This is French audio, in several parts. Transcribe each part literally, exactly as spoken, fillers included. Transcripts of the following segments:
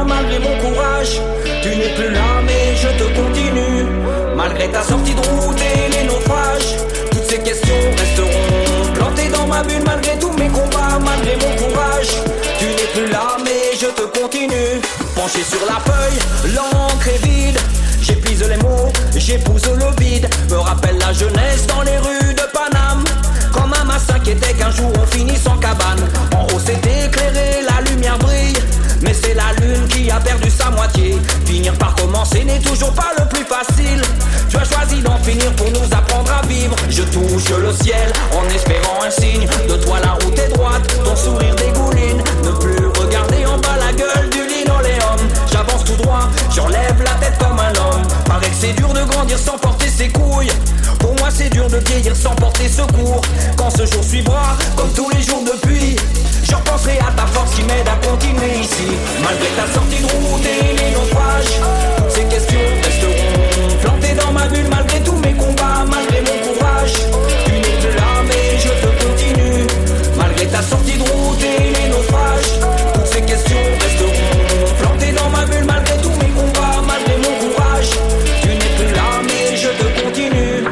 combats, malgré mon courage. Tu n'es plus là mais je te continue. Malgré ta sortie de route et les naufrages, toutes ces questions resteront plantées dans ma bulle. Malgré tous mes combats, malgré mon courage. Tu n'es plus là mais je te continue. Penché sur la feuille, l'encre est vide. J'épuise les mots, j'épouse le vide. Me rappelle la jeunesse dans les rues de Paname. Quand maman s'inquiétait qu'un jour on finisse en cabane. En haut c'est éclairé, la lumière brille. Mais c'est la lune qui a perdu sa moitié. Finir par commencer n'est toujours pas le plus facile. Tu as choisi d'en finir pour nous apprendre à vivre. Je touche le ciel en espérant un signe. De toi la route est droite, ton sourire dégouline. Ne plus regarder en bas la gueule du linoléum. J'avance tout droit, j'enlève la tête comme un homme. Paraît que c'est dur de grandir sans porter ses couilles. Pour moi c'est dur de vieillir sans porter secours. Quand ce jour suivra, comme tous les jours depuis, je repenserai à ta force qui m'aide à continuer ici. Malgré ta sortie de route et les naufrages, toutes ces questions resteront plantées dans ma bulle. Malgré tous mes combats, malgré mon courage, tu n'es plus là mais je te continue. Malgré ta sortie de route et les naufrages, toutes ces questions resteront plantées dans ma bulle. Malgré tous mes combats, malgré mon courage, tu n'es plus là mais je te continue.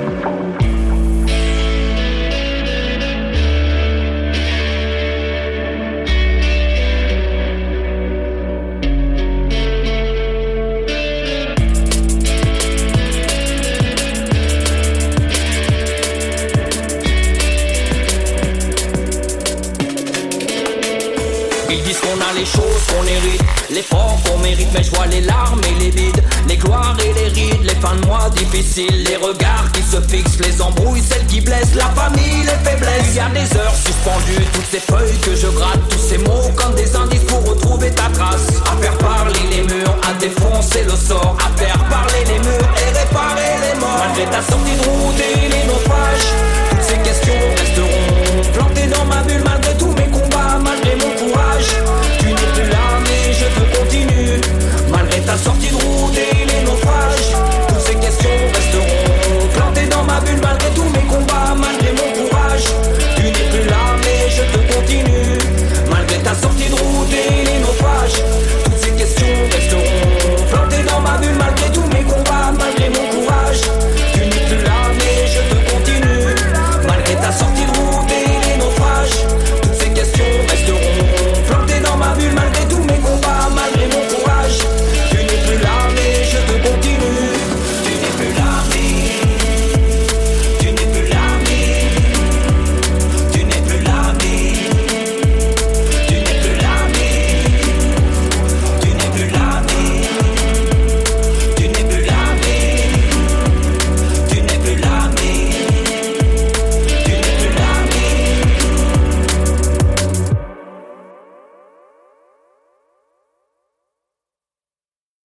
Ils disent qu'on a les choses qu'on hérite, l'effort qu'on mérite, mais je vois les larmes et les vides, les gloires et les rides, les fins de mois difficiles, les regards qui se fixent, les embrouilles, celles qui blessent, la famille, les faiblesses. Il y a des heures suspendues, toutes ces feuilles que je gratte, tous ces mots comme des indices pour retrouver ta trace. À faire parler les murs, à défoncer le sort, à faire parler les murs et réparer les morts. Malgré ta sortie de route et les naufrages, toutes ces questions resteront plantées dans ma bulle. Malgré tous mes combats, malgré mon courage, tu n'es plus là mais je te continue. Malgré ta sortie de route et